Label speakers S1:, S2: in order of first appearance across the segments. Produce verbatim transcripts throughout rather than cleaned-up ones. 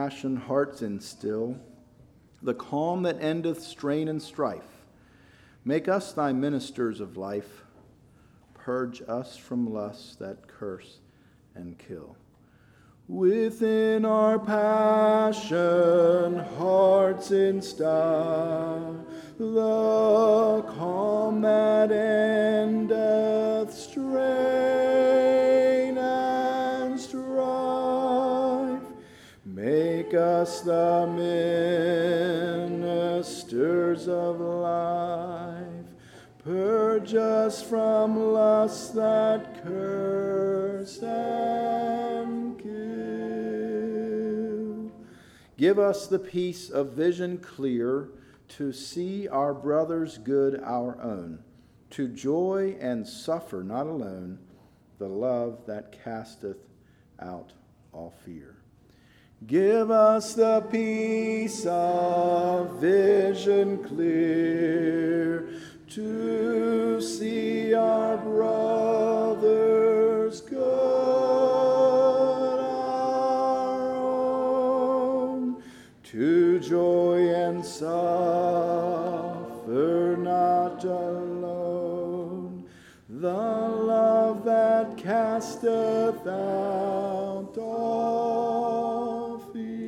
S1: passion hearts instill, the calm that endeth strain and strife. Make us thy ministers of life. Purge us from lusts that curse and kill. Within our passion hearts instill, the calm that endeth strain and strife. Make us the ministers of life. Purge us from lusts that curse and kill. Give us the peace of vision clear, to see our brother's good our own, to joy and suffer not alone, the love that casteth out all fear. Give us the peace of vision clear, to see our brother's good our own, to joy and suffer not alone, the love that casteth out all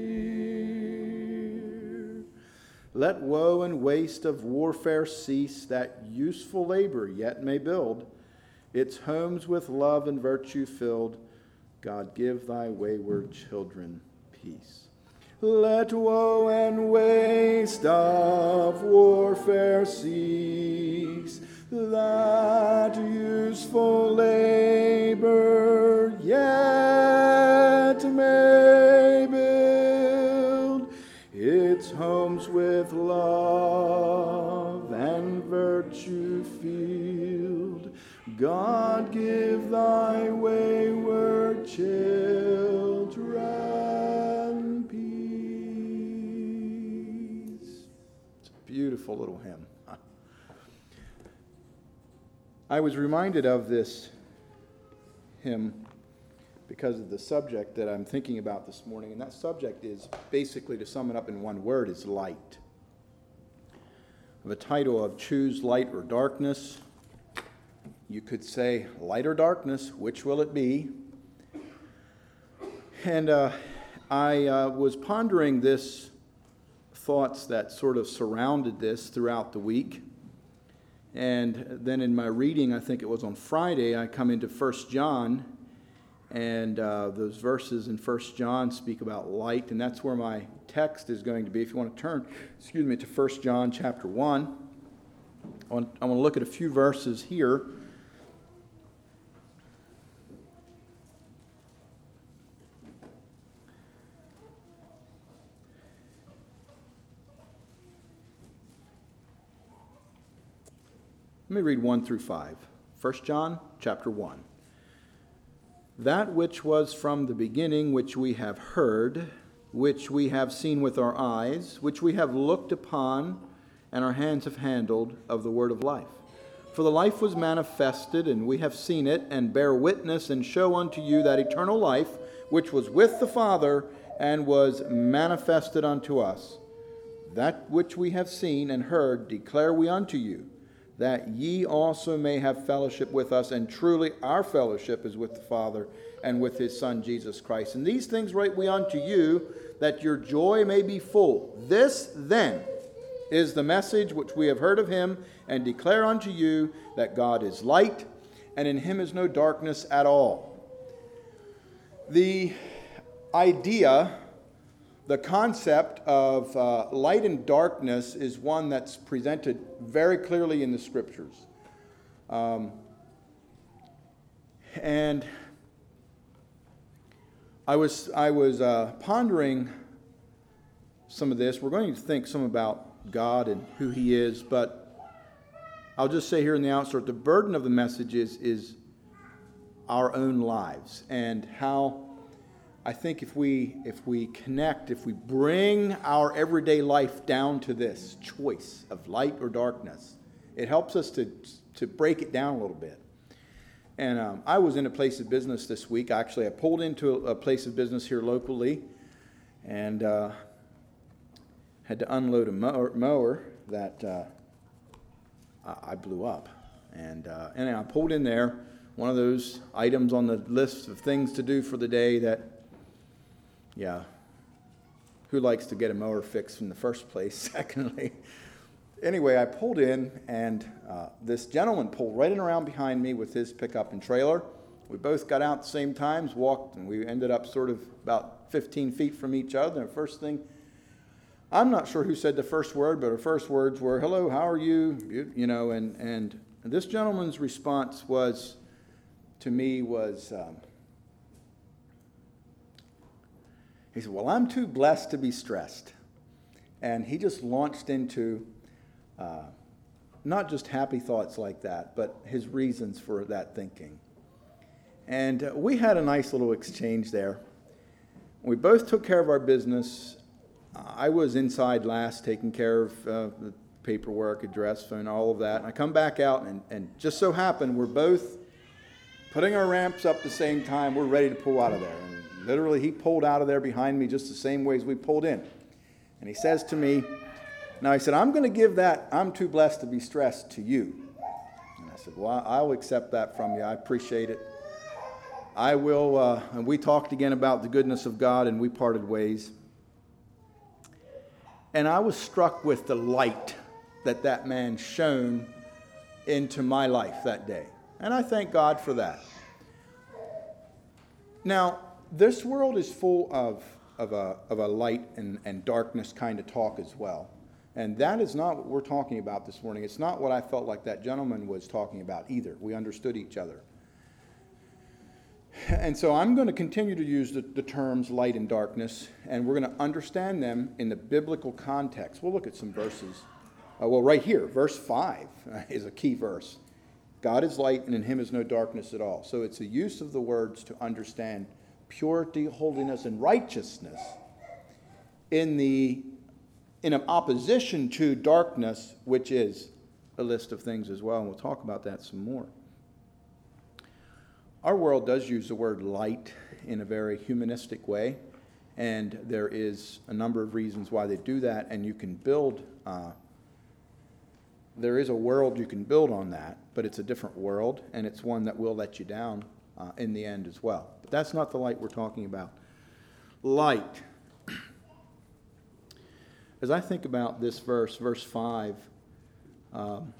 S1: fear. Let woe and waste of warfare cease, that useful labor yet may build its homes with love and virtue filled. God, give thy wayward children peace. Let woe and waste of warfare cease, that useful labor yet may build its homes with love and virtue filled. God, give thy wayward children peace. It's a beautiful little hymn. I was reminded of this hymn because of the subject that I'm thinking about this morning, and that subject is, basically, to sum it up in one word, is light. The title of Choose Light or Darkness. You could say, light or darkness, which will it be? And uh, I uh, was pondering this thoughts that sort of surrounded this throughout the week. And then in my reading, I think it was on Friday, I come into First John, and uh, those verses in First John speak about light, and that's where my text is going to be. If you want to turn, excuse me, to First John chapter one, I want, I want to look at a few verses here. Let me read one through five. First John chapter one. That which was from the beginning, which we have heard, which we have seen with our eyes, which we have looked upon, and our hands have handled, of the word of life. For the life was manifested, and we have seen it, and bear witness, and show unto you that eternal life, which was with the Father, and was manifested unto us. That which we have seen and heard declare we unto you, that ye also may have fellowship with us, and truly our fellowship is with the Father and with his Son Jesus Christ. And these things write we unto you, that your joy may be full. This then is the message which we have heard of him, and declare unto you, that God is light, and in him is no darkness at all. The idea, the concept of uh, light and darkness is one that's presented very clearly in the Scriptures. Um, and I was I was uh, pondering some of this. We're going to think some about God and who he is, but I'll just say here in the outset, the burden of the message is, is our own lives, and how I think if we if we connect, if we bring our everyday life down to this choice of light or darkness, it helps us to to break it down a little bit. And um, I was in a place of business this week. Actually, I pulled into a, a place of business here locally, and uh, had to unload a mower, mower that uh, I blew up. And, uh, and I pulled in there, one of those items on the list of things to do for the day that, yeah, who likes to get a mower fixed in the first place? Secondly, anyway, I pulled in, and uh, this gentleman pulled right in around behind me with his pickup and trailer. We both got out at the same times, walked, and we ended up sort of about fifteen feet from each other. And the first thing, I'm not sure who said the first word, but our first words were, "Hello, how are you?" You, you know, and, and this gentleman's response was, to me, was, um, he said, "Well, I'm too blessed to be stressed." And he just launched into uh, not just happy thoughts like that, but his reasons for that thinking. And uh, we had a nice little exchange there. We both took care of our business. I was inside last, taking care of uh, the paperwork, address, phone, all of that. And I come back out, and, and just so happened, we're both putting our ramps up the same time. We're ready to pull out of there. And literally, he pulled out of there behind me just the same way as we pulled in. And he says to me, now he said, "I'm going to give that, I'm too blessed to be stressed, to you." And I said, "Well, I'll accept that from you. I appreciate it. I will," uh, and we talked again about the goodness of God, and we parted ways. And I was struck with the light that that man shone into my life that day. And I thank God for that. Now, this world is full of, of, a, of a light and, and darkness kind of talk as well. And that is not what we're talking about this morning. It's not what I felt like that gentleman was talking about either. We understood each other. And so I'm going to continue to use the, the terms light and darkness, and we're going to understand them in the biblical context. We'll look at some verses. Uh, well, right here, verse five uh, is a key verse. God is light, and in him is no darkness at all. So it's the use of the words to understand purity, holiness, and righteousness in the in an opposition to darkness, which is a list of things as well, and we'll talk about that some more. Our world does use the word light in a very humanistic way, and there is a number of reasons why they do that, and you can build, uh, there is a world you can build on that, but it's a different world, and it's one that will let you down uh, in the end as well. But that's not the light we're talking about. Light. As I think about this verse, verse five, um,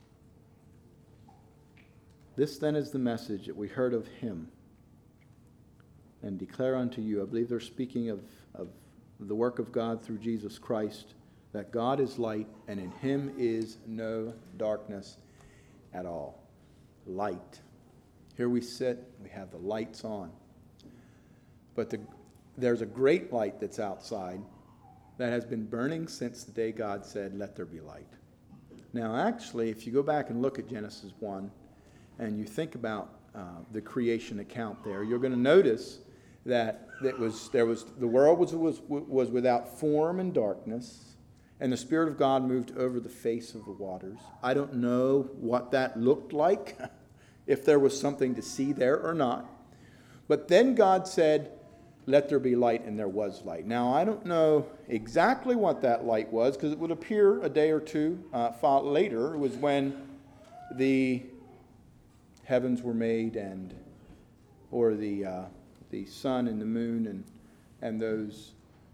S1: this then is the message that we heard of him and declare unto you. I believe they're speaking of, of the work of God through Jesus Christ, that God is light and in him is no darkness at all. Light. Here we sit, we have the lights on. But the, there's a great light that's outside that has been burning since the day God said, "Let there be light." Now, actually, if you go back and look at Genesis one, and you think about uh, the creation account there, you're going to notice that it was there was the world was, was was without form and darkness, and the Spirit of God moved over the face of the waters. I don't know what that looked like, if there was something to see there or not. But then God said, "Let there be light," and there was light. Now, I don't know exactly what that light was, because it would appear a day or two uh, later. It was when the heavens were made, and or the uh, the sun and the moon and and those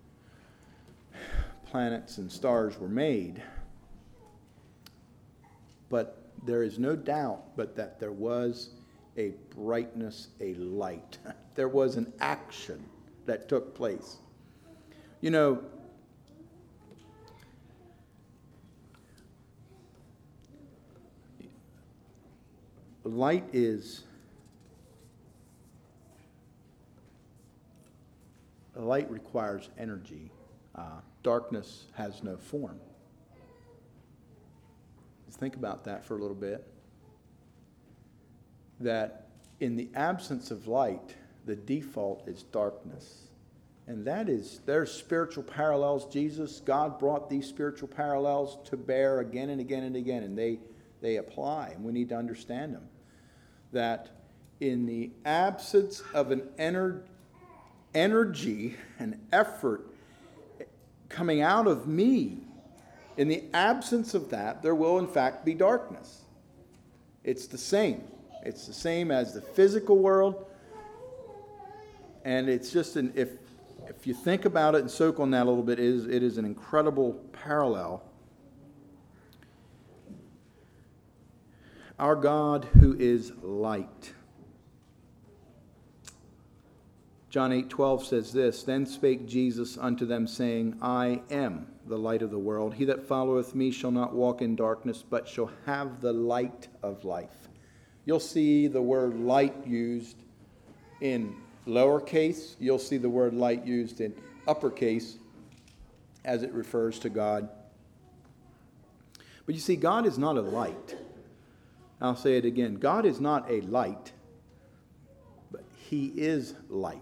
S1: planets and stars were made. But there is no doubt but that there was a brightness, a light. There was an action that took place. You know, light is light requires energy. Uh, darkness has no form. Let's think about that for a little bit. That in the absence of light, the default is darkness. And that is, there's spiritual parallels. Jesus, God brought these spiritual parallels to bear again and again and again, and they, they apply, and we need to understand them. That in the absence of an ener- energy, an effort, coming out of me. In the absence of that, there will in fact be darkness. It's the same. It's the same as the physical world. And it's just an, if if you think about it and soak on that a little bit, it is, it is an incredible parallel. Our God who is light. John eight twelve says this, Then spake Jesus unto them, saying, I am the light of the world. He that followeth me shall not walk in darkness, but shall have the light of life. You'll see the word light used in lowercase. You'll see the word light used in uppercase as it refers to God. But you see, God is not a light. I'll say it again. God is not a light, but He is light.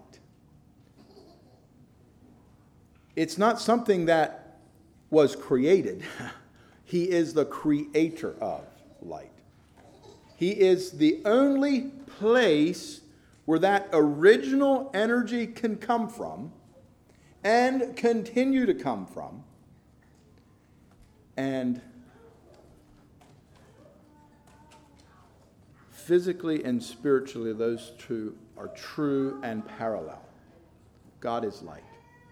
S1: It's not something that was created. He is the creator of light. He is the only place where that original energy can come from and continue to come from. And physically and spiritually, those two are true and parallel. God is light.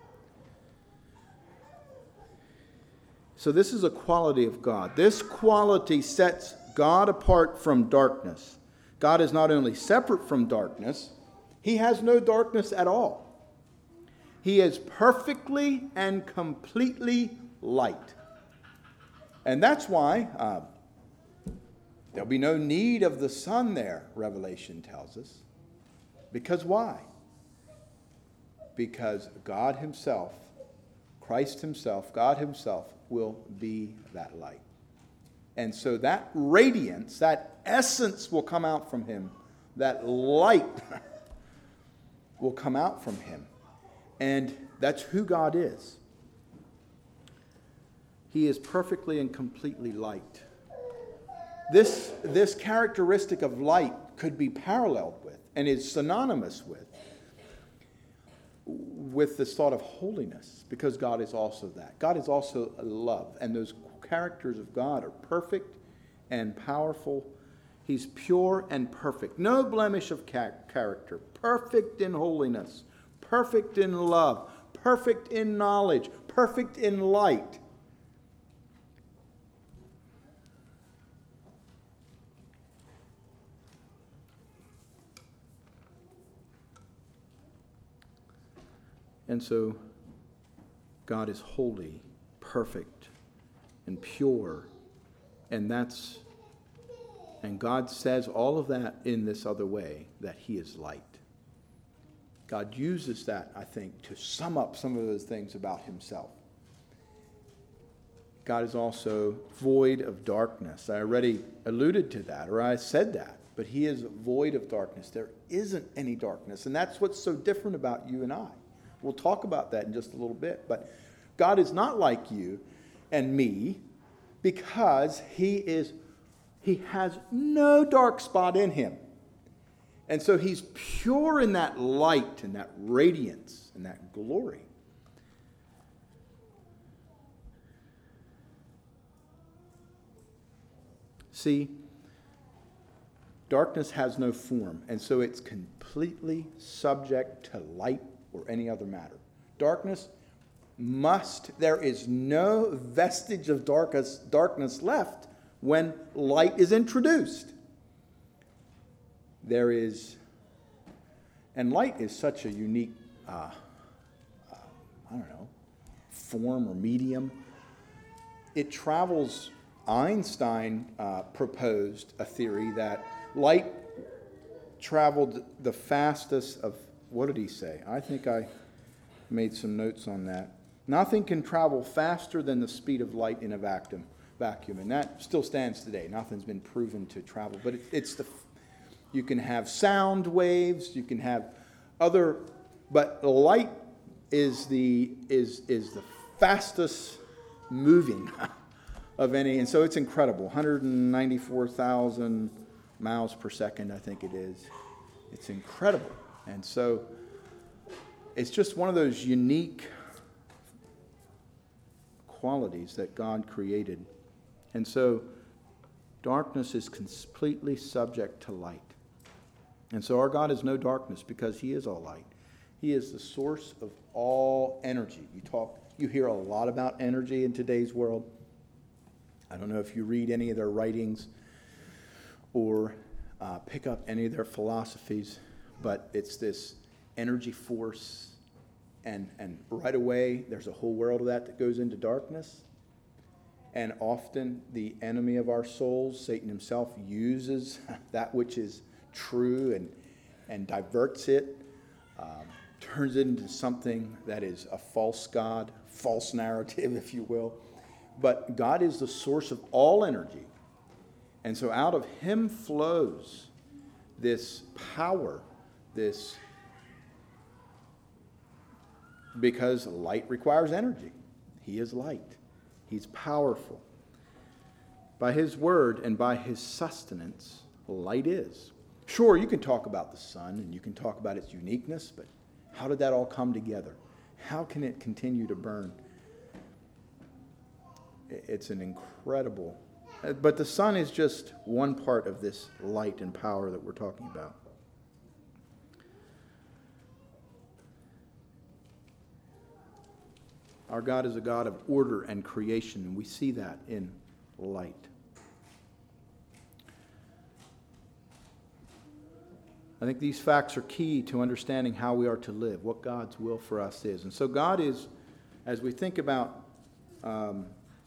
S1: So this is a quality of God. This quality sets God apart from darkness. God is not only separate from darkness, He has no darkness at all. He is perfectly and completely light. And that's why uh, there'll be no need of the sun there, Revelation tells us. Because why? Because God Himself, Christ Himself, God Himself will be that light. And so that radiance, that essence will come out from Him. That light will come out from Him. And that's who God is. He is perfectly and completely light. This, this characteristic of light could be paralleled with and is synonymous with with this thought of holiness, because God is also that. God is also love, and those characters of God are perfect and powerful. He's pure and perfect. No blemish of character. Perfect in holiness. Perfect in love. Perfect in knowledge. Perfect in light. And so God is holy, perfect, and pure. And that's, and God says all of that in this other way, that He is light. God uses that, I think, to sum up some of those things about Himself. God is also void of darkness. I already alluded to that, or I said that, but He is void of darkness. There isn't any darkness, and that's what's so different about you and I. We'll talk about that in just a little bit. But God is not like you and me because He is, He has no dark spot in Him. And so He's pure in that light and that radiance and that glory. See, darkness has no form, and so it's completely subject to light or any other matter. Darkness must, there is no vestige of darkness, darkness left when light is introduced. There is, and light is such a unique, uh, uh, I don't know, form or medium. It travels, Einstein uh, proposed a theory that light traveled the fastest of, what did he say? I think I made some notes on that. Nothing can travel faster than the speed of light in a vacuum. Vacuum, and that still stands today. Nothing's been proven to travel, but it, it's the. You can have sound waves. You can have other, but light is the is is the fastest moving of any, and so it's incredible. one hundred ninety-four thousand miles per second, I think it is. It's incredible. And so it's just one of those unique qualities that God created. And so darkness is completely subject to light. And so our God is no darkness because he is all light. He is the source of all energy. You talk, you hear a lot about energy in today's world. I don't know if you read any of their writings or uh, pick up any of their philosophies, but it's this energy force, and, and right away there's a whole world of that that goes into darkness. And often the enemy of our souls, Satan himself, uses that which is true and, and diverts it, um, turns it into something that is a false God, false narrative, if you will. But God is the source of all energy. And so out of him flows this power, this, because light requires energy. He is light. He's powerful. By his word and by his sustenance, light is. Sure, you can talk about the sun and you can talk about its uniqueness, but how did that all come together? How can it continue to burn? It's an incredible... But the sun is just one part of this light and power that we're talking about. Our God is a God of order and creation, and we see that in light. I think these facts are key to understanding how we are to live, what God's will for us is. And so God is, as we think about um,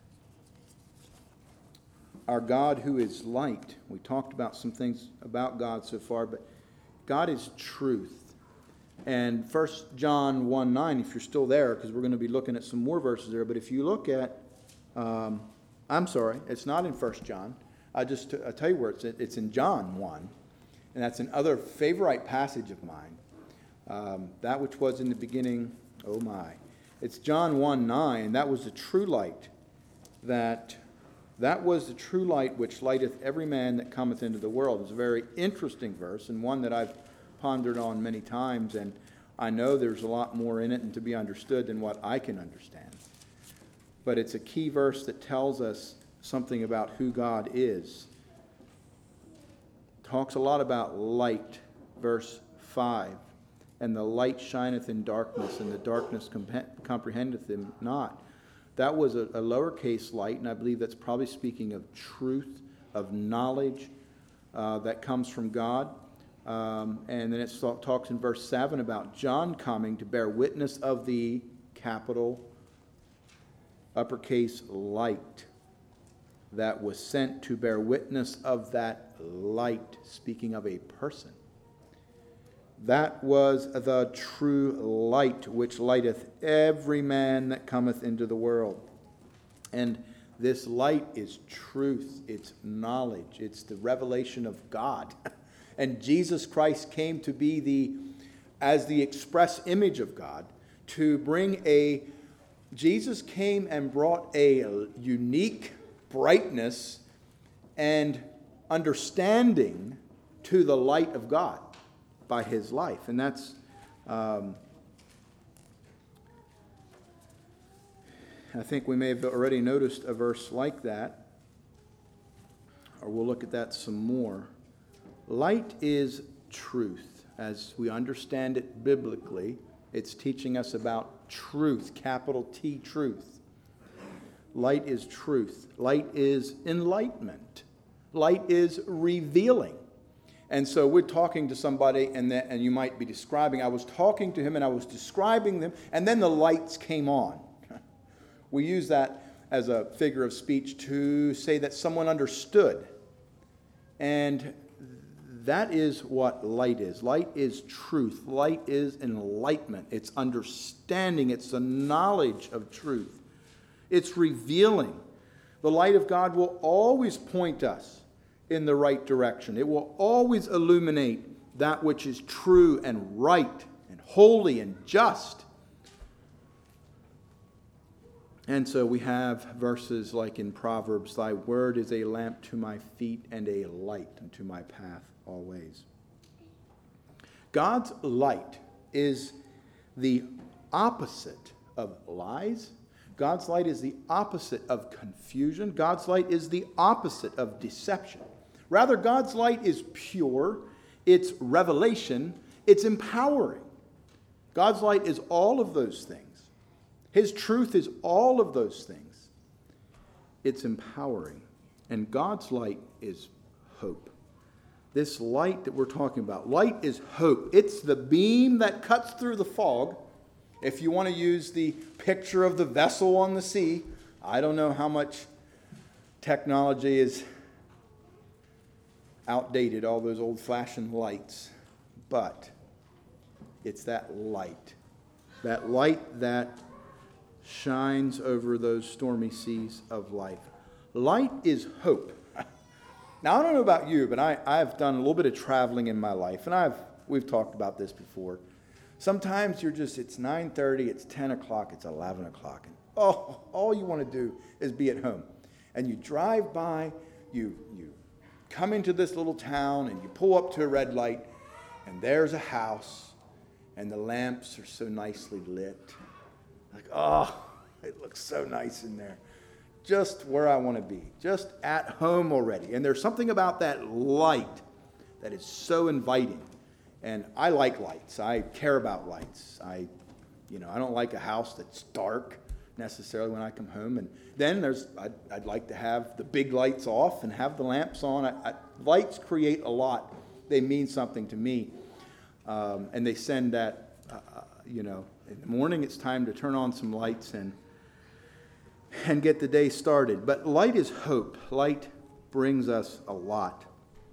S1: our God who is light, we talked about some things about God so far, but God is truth. And First John one nine, if you're still there, because we're going to be looking at some more verses there, but if you look at, um, I'm sorry, it's not in First John. I just, I'll tell you where it's in. It's in John one. And that's another favorite passage of mine. Um, that which was in the beginning, oh my. It's John one nine. That was the true light. That, that was the true light which lighteth every man that cometh into the world. It's a very interesting verse and one that I've pondered on many times. And I know there's a lot more in it and to be understood than what I can understand. But it's a key verse that tells us something about who God is. Talks a lot about light, verse five. And the light shineth in darkness, and the darkness comp- comprehendeth him not. That was a, a lowercase light, and I believe that's probably speaking of truth, of knowledge uh, that comes from God. Um, and then it talks in verse seven about John coming to bear witness of the capital uppercase light that was sent to bear witness of that light, speaking of a person. That was the true light which lighteth every man that cometh into the world. And this light is truth, it's knowledge, it's the revelation of God. And Jesus Christ came to be the, as the express image of God, to bring a, Jesus came and brought a unique brightness and understanding to the light of God by his life. And that's um, I think we may have already noticed a verse like that, or we'll look at that some more. Light is truth. As we understand it biblically, it's teaching us about truth, capital T, truth. Light is truth. Light is enlightenment. Light is revealing. And so we're talking to somebody, and, that, and you might be describing, I was talking to him and I was describing them, and then the lights came on. We use that as a figure of speech to say that someone understood. And that is what light is. Light is truth. Light is enlightenment. It's understanding. It's the knowledge of truth. It's revealing. The light of God will always point us in the right direction. It will always illuminate that which is true and right and holy and just. And so we have verses like in Proverbs, thy word is a lamp to my feet and a light unto my path always. God's light is the opposite of lies, God's light is the opposite of confusion. God's light is the opposite of deception. Rather, God's light is pure, it's revelation, it's empowering. God's light is all of those things. His truth is all of those things. It's empowering. And God's light is hope. This light that we're talking about, light is hope. It's the beam that cuts through the fog. If you want to use the picture of the vessel on the sea, I don't know how much technology is outdated, all those old-fashioned lights, but it's that light, that light that shines over those stormy seas of life. Light is hope. Now, I don't know about you, but I, I've done a little bit of traveling in my life, and I've we've talked about this before. Sometimes you're just, it's nine thirty, it's ten o'clock, it's eleven o'clock, and oh, all you want to do is be at home. And you drive by, you you come into this little town, and you pull up to a red light, and there's a house, and the lamps are so nicely lit. Like, oh, it looks so nice in there. Just where I want to be, just at home already. And there's something about that light that is so inviting. And I like lights. I care about lights. I, you know, I don't like a house that's dark necessarily when I come home. And then there's, I'd, I'd like to have the big lights off and have the lamps on. I, I, lights create a lot. They mean something to me. Um, and they send that, uh, you know, in the morning it's time to turn on some lights and and get the day started. But light is hope. Light brings us a lot.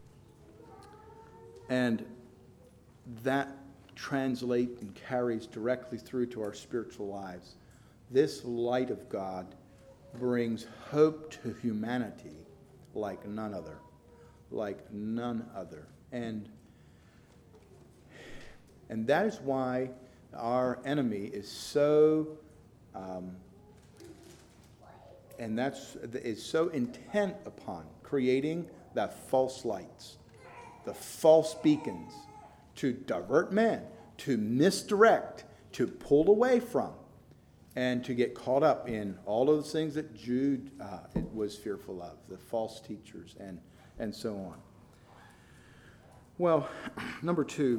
S1: And that translates and carries directly through to our spiritual lives. This light of God brings hope to humanity like none other. Like none other. And, and that is why our enemy is so... Um, And that's is so intent upon creating the false lights, the false beacons, to divert man, to misdirect, to pull away from, and to get caught up in all of those things that Jude uh, was fearful of, the false teachers, and, and so on. Well, number two,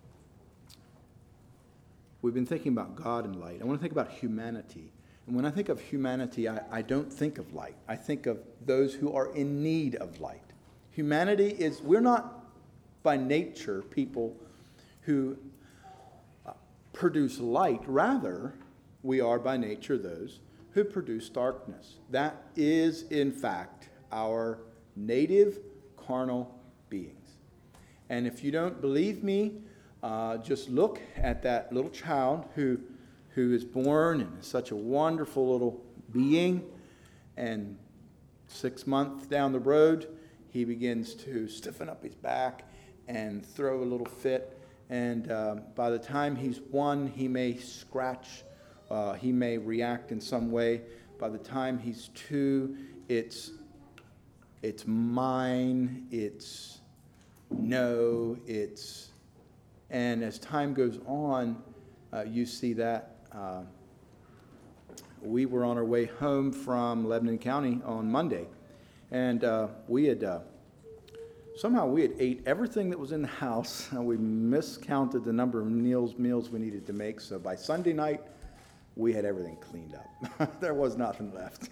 S1: we've been thinking about God and light. I want to think about humanity. And when I think of humanity, I, I don't think of light. I think of those who are in need of light. Humanity is, we're not by nature people who uh, produce light. Rather, we are by nature those who produce darkness. That is, in fact, our native carnal beings. And if you don't believe me, uh, just look at that little child who who is born and is such a wonderful little being, and six months down the road, he begins to stiffen up his back and throw a little fit, and um, by the time he's one, he may scratch, uh, he may react in some way. By the time he's two, it's it's mine, it's no, it's, and as time goes on, uh, you see that. Uh, we were on our way home from Lebanon County on Monday, and uh, we had uh, somehow we had ate everything that was in the house, and we miscounted the number of meals meals we needed to make. So by Sunday night, we had everything cleaned up. There was nothing left.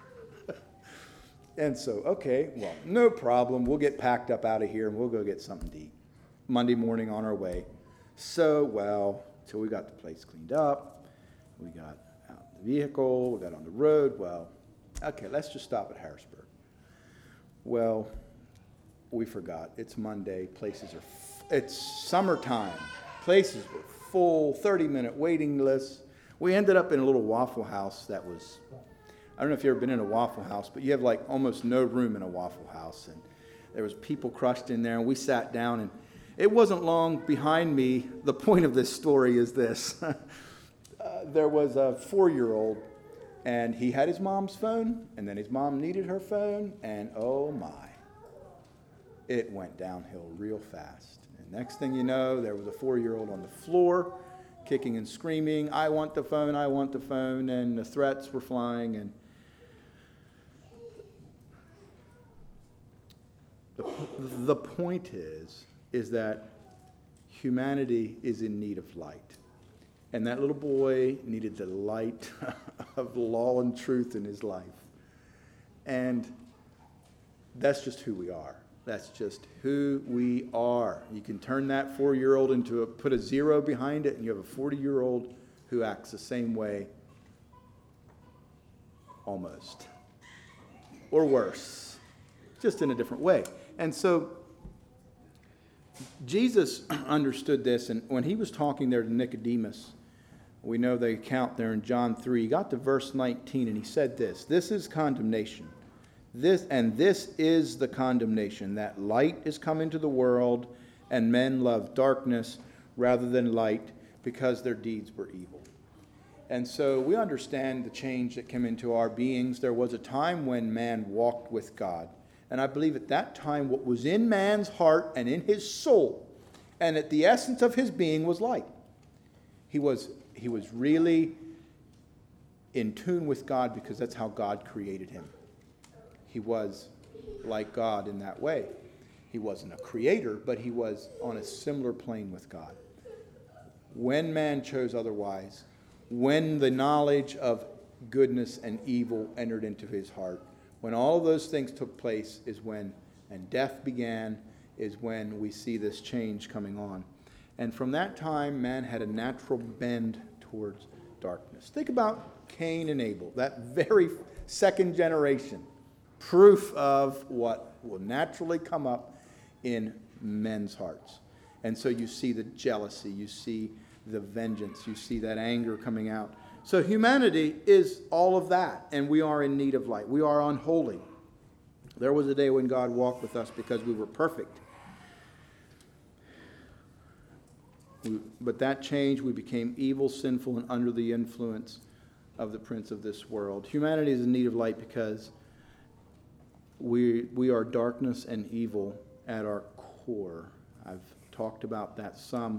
S1: And so, okay, well, no problem. We'll get packed up out of here, and we'll go get something to eat. Monday morning on our way. So, well, till we got the place cleaned up. We got out the vehicle, we got on the road. Well, okay, let's just stop at Harrisburg. Well, we forgot. It's Monday. Places are, f- it's summertime. Places were full, thirty-minute waiting lists. We ended up in a little Waffle House that was, I don't know if you've ever been in a Waffle House, but you have like almost no room in a Waffle House. And there was people crushed in there, and we sat down, and it wasn't long behind me. The point of this story is this. Uh, there was a four-year-old, and he had his mom's phone, and then his mom needed her phone, and oh my, it went downhill real fast. And next thing you know, there was a four-year-old on the floor, kicking and screaming, I want the phone, I want the phone, and the threats were flying. And the, the point is, is that humanity is in need of light. And that little boy needed the light of law and truth in his life. And that's just who we are. That's just who we are. You can turn that four-year-old into a, put a zero behind it, and you have a forty-year-old who acts the same way, almost. Or worse, just in a different way. And so Jesus understood this, and when he was talking there to Nicodemus, we know the account there in John three, he got to verse nineteen, and he said this, this is condemnation. This and this is the condemnation, that light is come into the world, and men love darkness rather than light, because their deeds were evil. And so we understand the change that came into our beings. There was a time when man walked with God. And I believe at that time what was in man's heart and in his soul, and at the essence of his being, was light. He was, he was really in tune with God, because that's how God created him. He was like God in that way. He wasn't a creator, but he was on a similar plane with God. When man chose otherwise, when the knowledge of goodness and evil entered into his heart, when all of those things took place is when, and death began, is when we see this change coming on. And from that time, man had a natural bend towards darkness. Think about Cain and Abel, that very second generation. Proof of what will naturally come up in men's hearts. And so you see the jealousy, you see the vengeance, you see that anger coming out. So humanity is all of that, and we are in need of light. We are unholy. There was a day when God walked with us because we were perfect. We, but that changed. We became evil, sinful, and under the influence of the prince of this world. Humanity is in need of light because we, we are darkness and evil at our core. I've talked about that some.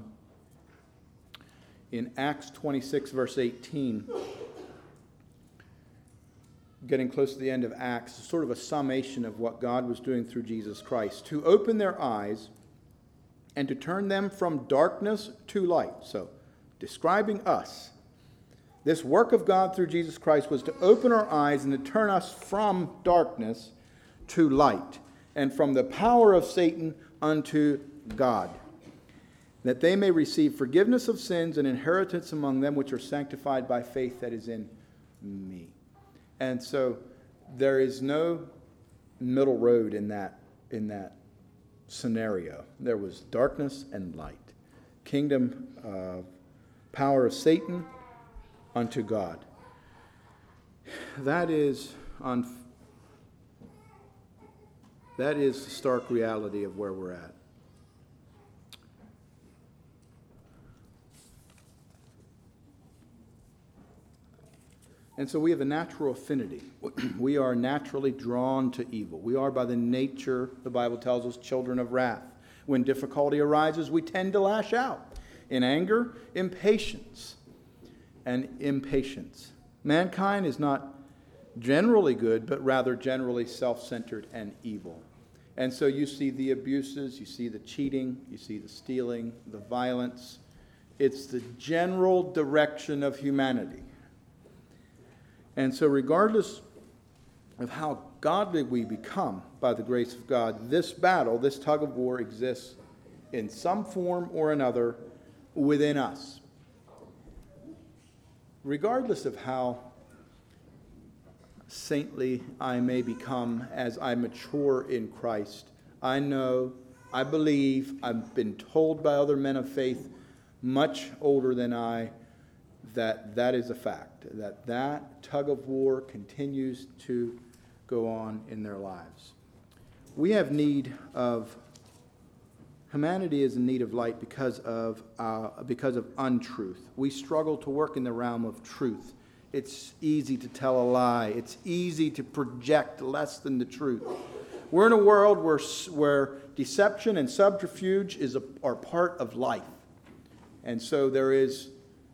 S1: In Acts twenty-six, verse eighteen, getting close to the end of Acts, sort of a summation of what God was doing through Jesus Christ, to open their eyes and to turn them from darkness to light. So, describing us. This work of God through Jesus Christ was to open our eyes and to turn us from darkness to light, and from the power of Satan unto God, that they may receive forgiveness of sins and inheritance among them which are sanctified by faith that is in me. And so there is no middle road in that, in that scenario. There was darkness and light. Kingdom, uh, power of Satan unto God. That is on. That is the stark reality of where we're at. And so we have a natural affinity. We are naturally drawn to evil. We are by the nature, the Bible tells us, children of wrath. When difficulty arises, we tend to lash out. In anger, impatience, and impatience. Mankind is not generally good, but rather generally self-centered and evil. And so you see the abuses, you see the cheating, you see the stealing, the violence. It's the general direction of humanity. And so regardless of how godly we become by the grace of God, this battle, this tug of war exists in some form or another within us. Regardless of how saintly I may become as I mature in Christ, I know, I believe, I've been told by other men of faith much older than I, that that is a fact, that that tug of war continues to go on in their lives. We have need of, humanity is in need of light because of, uh, because of untruth. We struggle to work in the realm of truth. It's easy to tell a lie. It's easy to project less than the truth. We're in a world where, where deception and subterfuge is a, are part of life. And so there is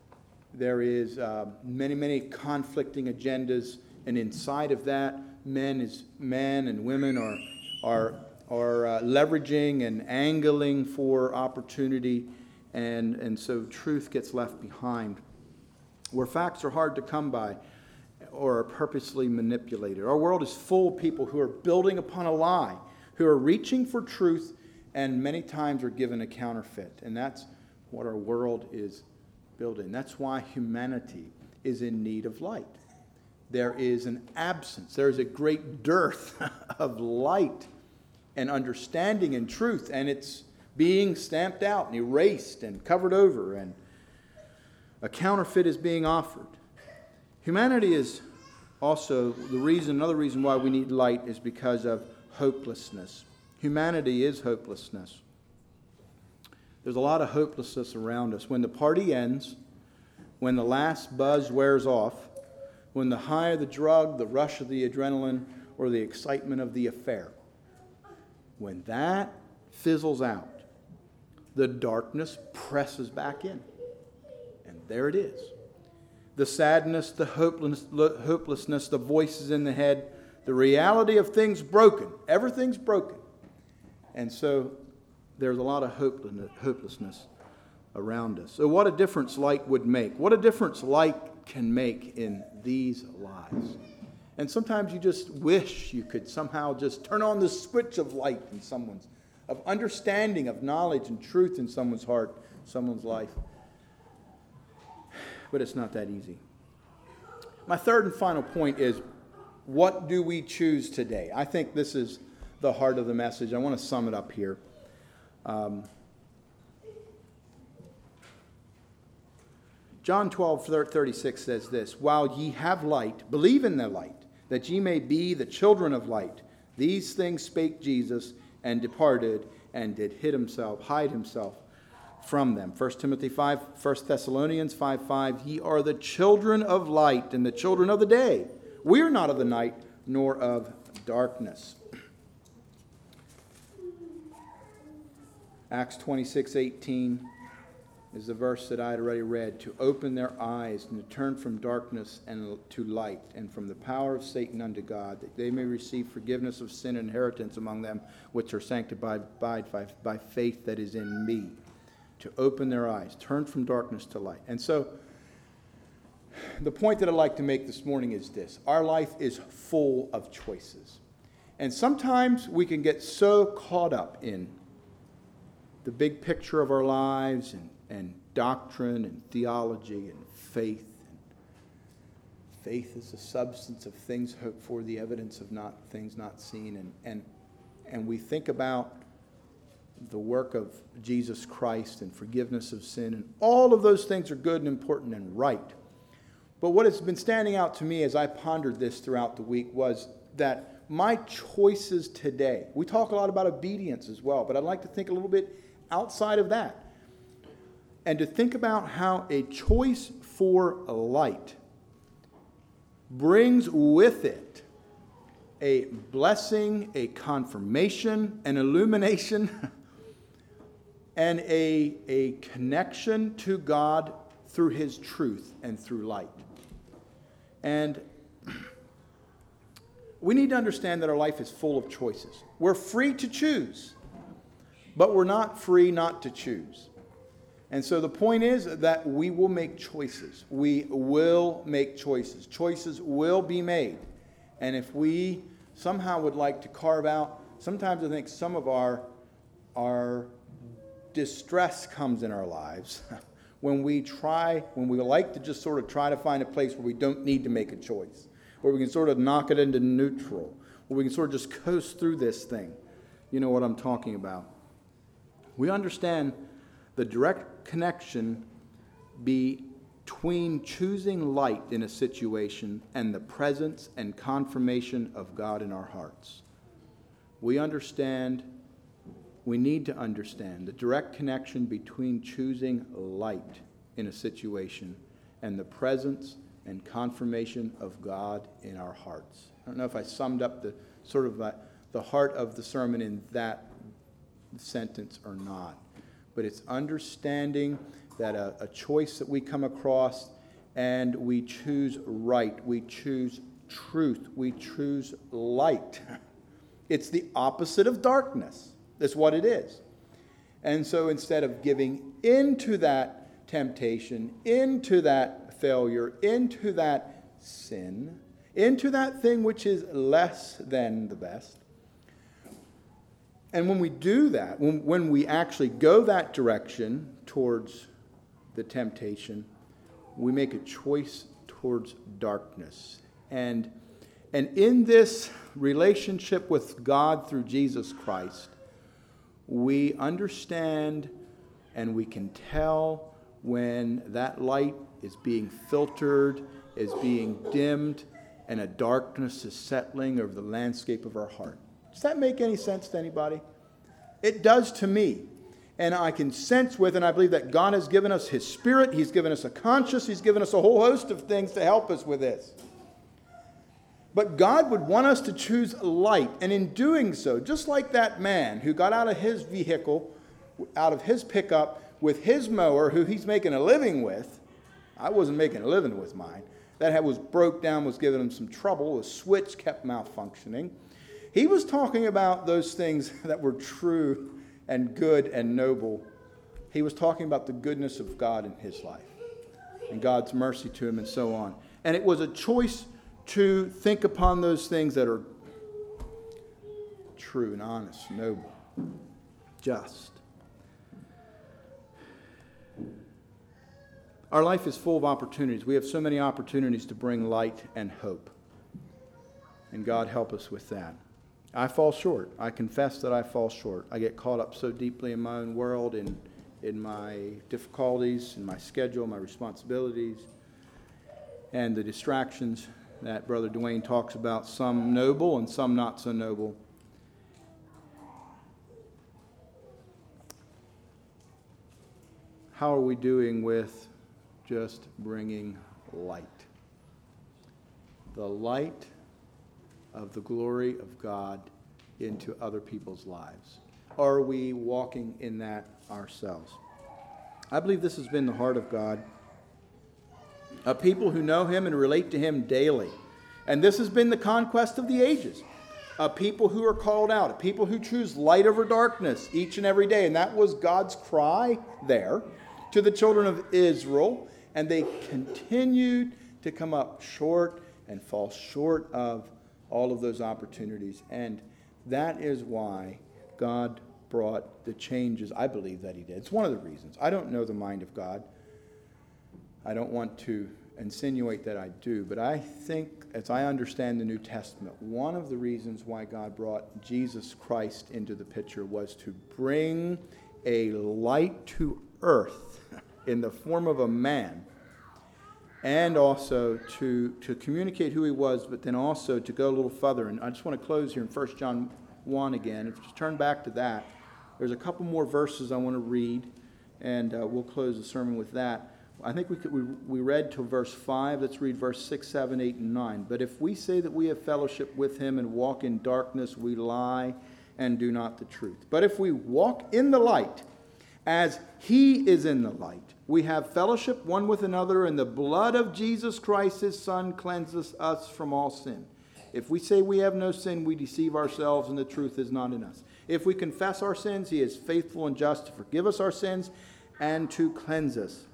S1: There is uh, many, many conflicting agendas, and inside of that, men is men and women are are are uh, leveraging and angling for opportunity, and and so truth gets left behind. Where facts are hard to come by, or are purposely manipulated. Our world is full of people who are building upon a lie, who are reaching for truth, and many times are given a counterfeit. And that's what our world is building. That's why humanity is in need of light. There is an absence, there is a great dearth of light and understanding and truth, and it's being stamped out and erased and covered over, and a counterfeit is being offered. Humanity is also the reason, another reason why we need light is because of hopelessness. Humanity is hopelessness. There's a lot of hopelessness around us. When the party ends, when the last buzz wears off, when the high of the drug, the rush of the adrenaline, or the excitement of the affair, when that fizzles out, the darkness presses back in. And there it is. The sadness, the hopelessness, hopelessness, the voices in the head, the reality of things broken. Everything's broken. And so there's a lot of hopelessness around us. So what a difference light would make. What a difference light can make in these lives. And sometimes you just wish you could somehow just turn on the switch of light in someone's, of understanding, of knowledge and truth in someone's heart, someone's life. But it's not that easy. My third and final point is, what do we choose today? I think this is the heart of the message. I want to sum it up here. Um, John twelve thirty-six says this, "While ye have light, believe in the light, that ye may be the children of light. These things spake Jesus, and departed, and did hid himself, hide himself from them." First Timothy five, First Thessalonians five five, "Ye are the children of light and the children of the day. We are not of the night, nor of darkness." Acts twenty-six eighteen is the verse that I had already read. "To open their eyes and to turn from darkness and to light, and from the power of Satan unto God, that they may receive forgiveness of sin and inheritance among them which are sanctified by, by, by faith that is in me." To open their eyes, turn from darkness to light. And so, the point that I'd like to make this morning is this. Our life is full of choices. And sometimes we can get so caught up in the big picture of our lives and, and doctrine and theology and faith. And faith is the substance of things hoped for, the evidence of not things not seen. And, and, and we think about the work of Jesus Christ and forgiveness of sin, and all of those things are good and important and right. But what has been standing out to me as I pondered this throughout the week was that my choices today, we talk a lot about obedience as well, but I'd like to think a little bit outside of that, and to think about how a choice for light brings with it a blessing, a confirmation, an illumination, and a, a connection to God through His truth and through light. And we need to understand that our life is full of choices. We're free to choose, but we're not free not to choose. And so the point is that we will make choices. We will make choices. Choices will be made. And if we somehow would like to carve out, sometimes I think some of our, our distress comes in our lives when we try, when we like to just sort of try to find a place where we don't need to make a choice, where we can sort of knock it into neutral, where we can sort of just coast through this thing. You know what I'm talking about. We understand the direct connection between choosing light in a situation and the presence and confirmation of God in our hearts. We understand, we need to understand the direct connection between choosing light in a situation and the presence and confirmation of God in our hearts. I don't know if I summed up the sort of uh, the heart of the sermon in that sentence or not, but it's understanding that a, a choice that we come across and we choose right. We choose truth. We choose light. It's the opposite of darkness. That's what it is. And so instead of giving into that temptation, into that failure, into that sin, into that thing which is less than the best, and when we do that, when, when we actually go that direction towards the temptation, we make a choice towards darkness. And, and in this relationship with God through Jesus Christ, we understand and we can tell when that light is being filtered, is being dimmed, and a darkness is settling over the landscape of our heart. Does that make any sense to anybody? It does to me. And I can sense with, and I believe that God has given us His Spirit. He's given us a conscience. He's given us a whole host of things to help us with this. But God would want us to choose light. And in doing so, just like that man who got out of his vehicle, out of his pickup, with his mower, who he's making a living with. I wasn't making a living with mine. That was broke down, was giving him some trouble. The switch kept malfunctioning. He was talking about those things that were true and good and noble. He was talking about the goodness of God in his life and God's mercy to him and so on. And it was a choice to think upon those things that are true and honest, noble, just. Our life is full of opportunities. We have so many opportunities to bring light and hope. And God help us with that. I fall short. I confess that I fall short. I get caught up so deeply in my own world, in, in my difficulties, in my schedule, my responsibilities, and the distractions that Brother Dwayne talks about, some noble and some not so noble. How are we doing with just bringing light? The light of the glory of God into other people's lives. Are we walking in that ourselves? I believe this has been the heart of God. A people who know Him and relate to Him daily. And this has been the conquest of the ages. A people who are called out. A people who choose light over darkness each and every day. And that was God's cry there to the children of Israel. And they continued to come up short and fall short of all of those opportunities. And that is why God brought the changes, I believe that He did. It's one of the reasons. I don't know the mind of God. I don't want to insinuate that I do, but I think, as I understand the New Testament, one of the reasons why God brought Jesus Christ into the picture was to bring a light to earth in the form of a man, and also to, to communicate who He was, but then also to go a little further. And I just want to close here in First John one again. If you turn back to that, there's a couple more verses I want to read, and uh, we'll close the sermon with that. I think we, could, we we read till verse five. Let's read verse six, seven, eight, and nine. But if we say that we have fellowship with Him and walk in darkness, we lie and do not the truth. But if we walk in the light, as He is in the light, we have fellowship one with another, and the blood of Jesus Christ, His Son, cleanses us from all sin. If we say we have no sin, we deceive ourselves, and the truth is not in us. If we confess our sins, He is faithful and just to forgive us our sins and to cleanse us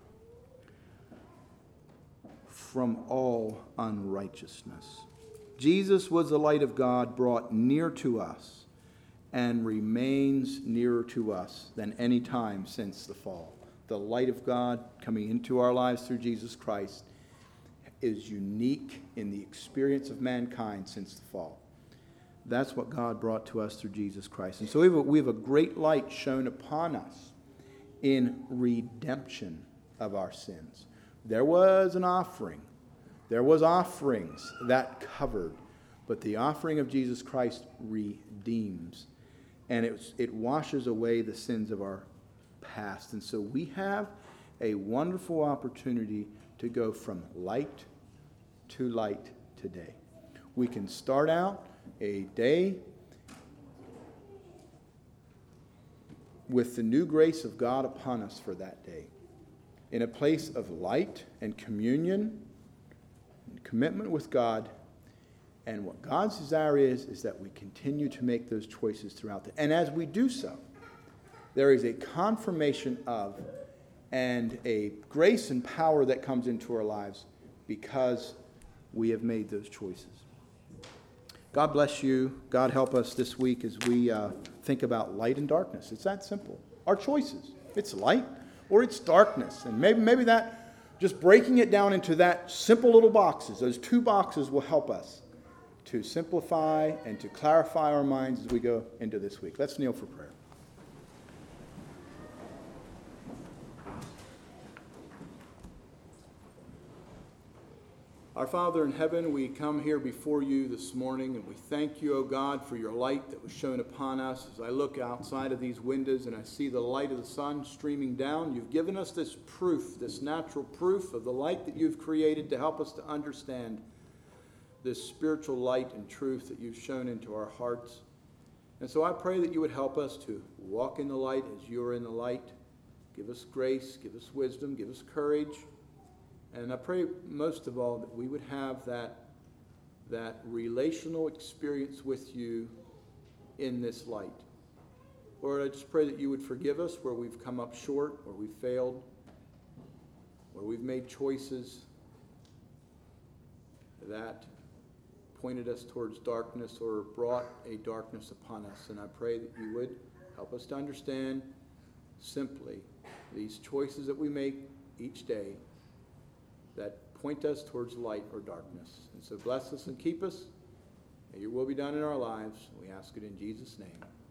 S1: from all unrighteousness. Jesus was the light of God brought near to us and remains nearer to us than any time since the fall. The light of God coming into our lives through Jesus Christ is unique in the experience of mankind since the fall. That's what God brought to us through Jesus Christ. And so we have a, we have a great light shown upon us in redemption of our sins. There was an offering. There was offerings that covered. But the offering of Jesus Christ redeems. And it, it washes away the sins of our past. And so we have a wonderful opportunity to go from light to light today. We can start out a day with the new grace of God upon us for that day. in a place of light and communion and commitment with God. And what God's desire is, is that we continue to make those choices throughout the... And as we do so, there is a confirmation of and a grace and power that comes into our lives because we have made those choices. God bless you. God help us this week as we uh, think about light and darkness. It's that simple. Our choices. It's light or it's darkness. And maybe, maybe that, just breaking it down into that simple little boxes, those two boxes will help us to simplify and to clarify our minds as we go into this week. Let's kneel for prayer. Our Father in heaven, we come here before you this morning, and we thank you, O God, for your light that was shown upon us. As I look outside of these windows and I see the light of the sun streaming down, you've given us this proof, this natural proof of the light that you've created to help us to understand this spiritual light and truth that you've shown into our hearts. And so I pray that you would help us to walk in the light as you're in the light. Give us grace, give us wisdom, give us courage. And I pray most of all that we would have that, that relational experience with you in this light. Lord, I just pray that you would forgive us where we've come up short, where we've failed, where we've made choices that pointed us towards darkness or brought a darkness upon us. And I pray that you would help us to understand simply these choices that we make each day that point us towards light or darkness. And so bless us and keep us. May your will be done in our lives. We ask it in Jesus' name.